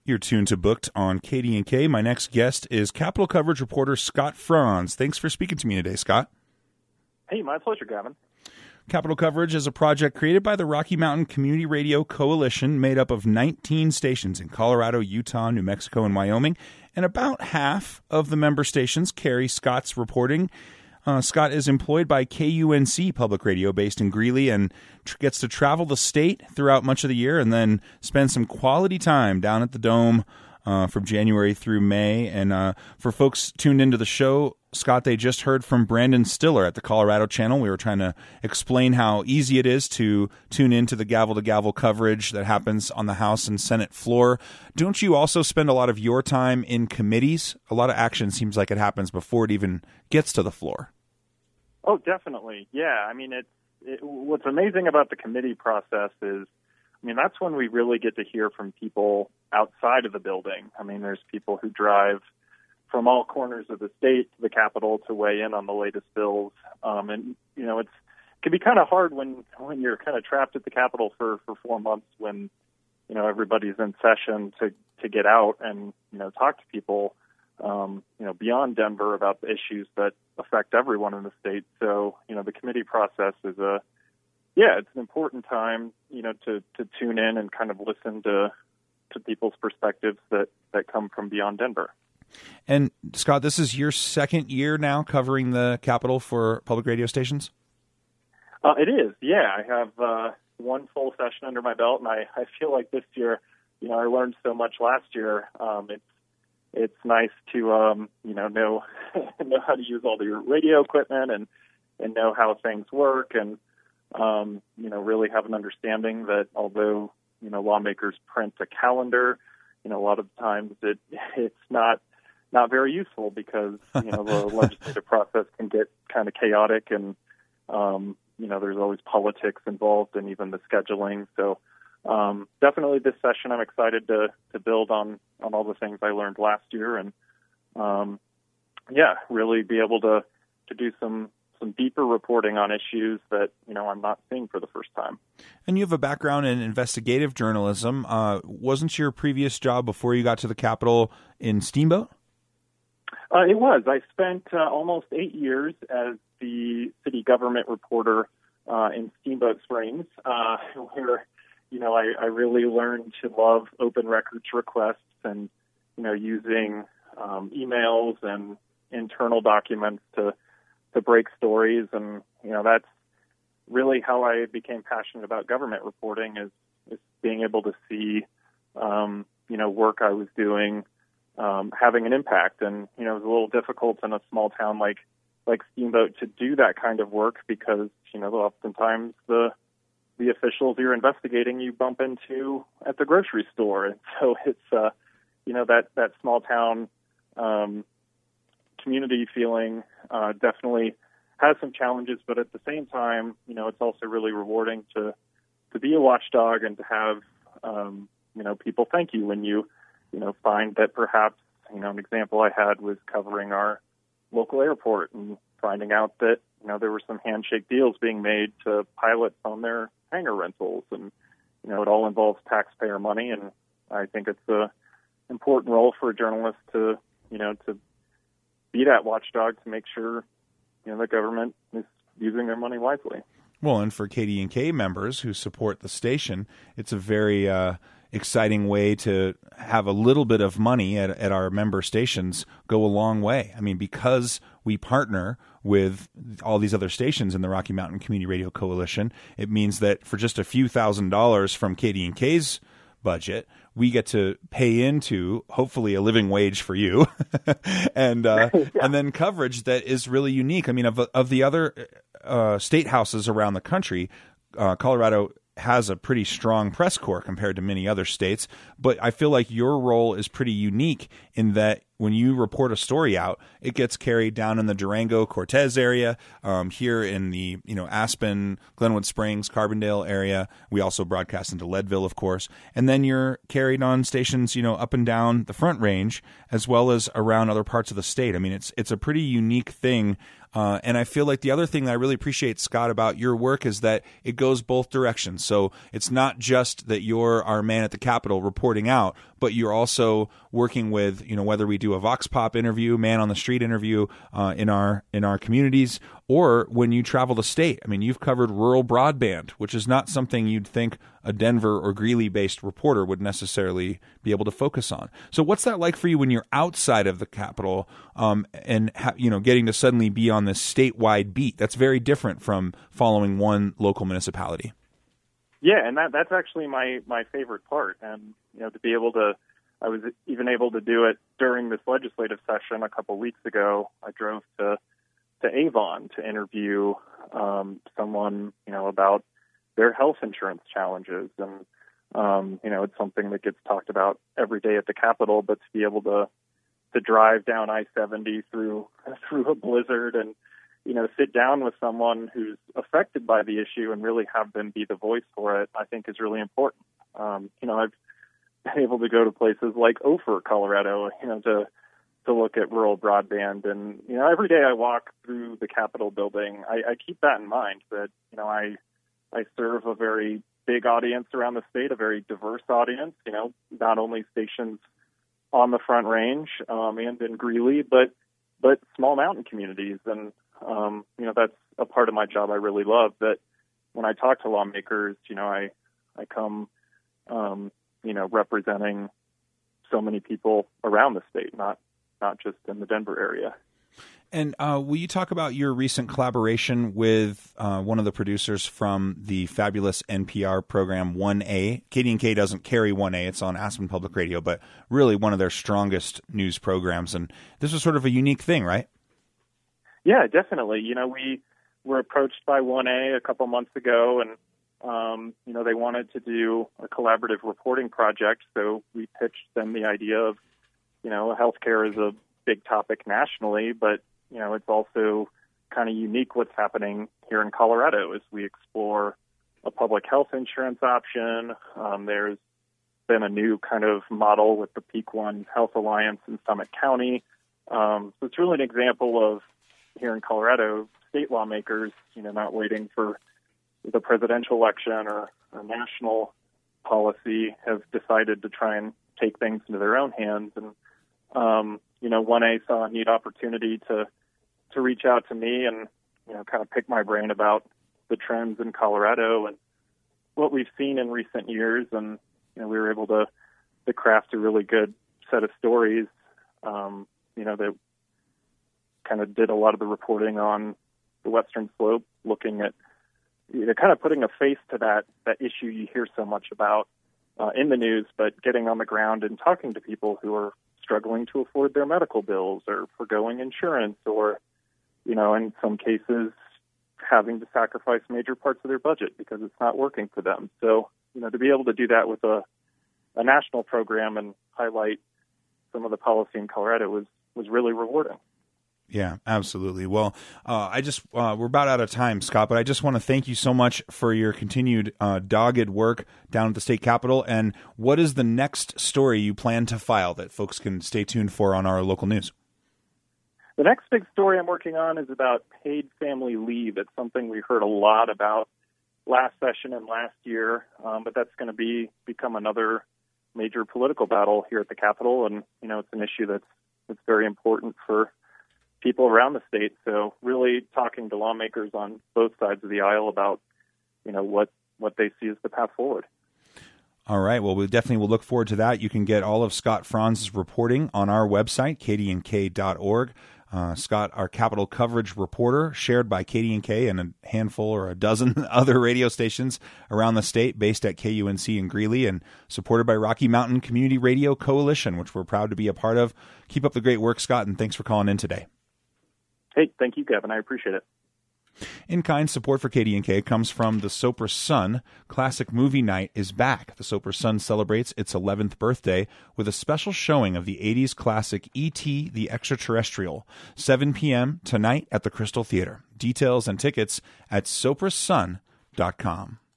You're tuned to Booked on KDNK. My next guest is Capitol coverage reporter Scott Franz. Thanks for speaking to me today, Scott. Hey, my pleasure, Gavin. Capitol Coverage is a project created by the Rocky Mountain Community Radio Coalition, made up of 19 stations in Colorado, Utah, New Mexico, and Wyoming, and about half of the member stations carry Scott's reporting. Scott is employed by KUNC Public Radio based in Greeley and gets to travel the state throughout much of the year and then spend some quality time down at the Dome from January through May. And for folks tuned into the show, Scott, they just heard from Brandon Stiller at the Colorado Channel. We were trying to explain how easy it is to tune into the gavel-to-gavel coverage that happens on the House and Senate floor. Don't you also spend a lot of your time in committees? A lot of action seems like it happens before it even gets to the floor. Oh, definitely. Yeah. I mean, what's amazing about the committee process is, that's when we really get to hear from people outside of the building. There's people who drive from all corners of the state to the Capitol to weigh in on the latest bills. It can be kind of hard when you're kind of trapped at the Capitol for 4 months when, everybody's in session to get out and, talk to people, beyond Denver about the issues that affect everyone in the state. So, the committee process is it's an important time, to tune in and kind of listen to people's perspectives that come from beyond Denver. And Scott, this is your second year now covering the Capitol for public radio stations? It is, yeah. I have one full session under my belt, and I feel like this year, I learned so much last year. It's nice to know how to use all the radio equipment and know how things work, and really have an understanding that although lawmakers print a calendar, a lot of times it's not very useful because the legislative process can get kind of chaotic, and there's always politics involved and even the scheduling. So definitely this session I'm excited to build on all the things I learned last year, and really be able to do some deeper reporting on issues that I'm not seeing for the first time. And you have a background in investigative journalism. Wasn't your previous job before you got to the Capitol in Steamboat? It was. I spent almost 8 years as the city government reporter in Steamboat Springs, where I really learned to love open records requests and using emails and internal documents to break stories, and that's really how I became passionate about government reporting, is being able to see work I was doing having an impact. And it was a little difficult in a small town like Steamboat to do that kind of work because oftentimes the officials you're investigating you bump into at the grocery store, and so it's that small town community feeling definitely has some challenges, but at the same time, it's also really rewarding to be a watchdog and to have people thank you when you find that perhaps an example I had was covering our local airport and finding out that there were some handshake deals being made to pilots on their hangar rentals, and it all involves taxpayer money, and I think it's a important role for a journalist to be that watchdog to make sure the government is using their money wisely. Well, and for KDNK members who support the station, it's a very exciting way to have a little bit of money at our member stations go a long way. Because we partner with all these other stations in the Rocky Mountain Community Radio Coalition, it means that for just a few $1,000s from KDNK's budget, we get to pay into hopefully a living wage for you, and and then coverage that is really unique. Of the other state houses around the country, Colorado has a pretty strong press corps compared to many other states, but I feel like your role is pretty unique in that when you report a story out, it gets carried down in the Durango, Cortez area, here in the Aspen, Glenwood Springs, Carbondale area. We also broadcast into Leadville, of course, and then you're carried on stations up and down the Front Range as well as around other parts of the state. I mean, it's a pretty unique thing. And I feel like the other thing that I really appreciate, Scott, about your work is that it goes both directions. So it's not just that you're our man at the Capitol reporting out, but you're also working with, whether we do a Vox Pop interview, man on the street interview in our communities, or when you travel the state. I mean, you've covered rural broadband, which is not something you'd think a Denver or Greeley-based reporter would necessarily be able to focus on. So what's that like for you when you're outside of the Capitol and getting to suddenly be on this statewide beat? That's very different from following one local municipality. Yeah, and that's actually my favorite part. And, to be able to, I was even able to do it during this legislative session a couple weeks ago. I drove to Avon to interview someone, about their health insurance challenges. And, it's something that gets talked about every day at the Capitol, but to be able to drive down I-70 through a blizzard and, sit down with someone who's affected by the issue and really have them be the voice for it, I think is really important. I've been able to go to places like Ophir, Colorado, to look at rural broadband. And, every day I walk through the Capitol building, I keep that in mind that, I serve a very big audience around the state, a very diverse audience, not only stations on the Front Range and in Greeley, but small mountain communities. And, that's a part of my job I really love, that when I talk to lawmakers, I come, representing so many people around the state, not just in the Denver area. And will you talk about your recent collaboration with one of the producers from the fabulous NPR program 1A? KDNK doesn't carry 1A. It's on Aspen Public Radio, but really one of their strongest news programs. And this was sort of a unique thing, right? Yeah, definitely. We were approached by 1A a couple months ago, and, they wanted to do a collaborative reporting project. So we pitched them the idea of, healthcare is a big topic nationally, but, it's also kind of unique what's happening here in Colorado as we explore a public health insurance option. There's been a new kind of model with the Peak One Health Alliance in Summit County. So it's really an example of, here in Colorado, state lawmakers, not waiting for the presidential election or national policy, have decided to try and take things into their own hands. And, 1A saw a neat opportunity to reach out to me and, kind of pick my brain about the trends in Colorado and what we've seen in recent years. And, we were able to craft a really good set of stories, that kind of did a lot of the reporting on the Western Slope, looking at, kind of putting a face to that issue you hear so much about in the news, but getting on the ground and talking to people who are struggling to afford their medical bills or forgoing insurance or, in some cases, having to sacrifice major parts of their budget because it's not working for them. So, to be able to do that with a national program and highlight some of the policy in Colorado was really rewarding. Yeah, absolutely. Well, we're about out of time, Scott, but I just want to thank you so much for your continued dogged work down at the state capitol. And what is the next story you plan to file that folks can stay tuned for on our local news? The next big story I'm working on is about paid family leave. It's something we heard a lot about last session and last year, but that's going to become another major political battle here at the Capitol. And, it's an issue that's very important for people around the state. So really talking to lawmakers on both sides of the aisle about, what they see as the path forward. All right. Well, we definitely will look forward to that. You can get all of Scott Franz's reporting on our website, kdnk.org. Scott, our Capitol coverage reporter, shared by KDNK and a handful or a dozen other radio stations around the state, based at KUNC in Greeley and supported by Rocky Mountain Community Radio Coalition, which we're proud to be a part of. Keep up the great work, Scott, and thanks for calling in today. Hey, thank you, Kevin. I appreciate it. In-kind support for KDNK comes from the Soper Sun. Classic Movie Night is back. The Soper Sun celebrates its 11th birthday with a special showing of the 80s classic E.T. the Extraterrestrial, 7 p.m. tonight at the Crystal Theater. Details and tickets at sopersun.com.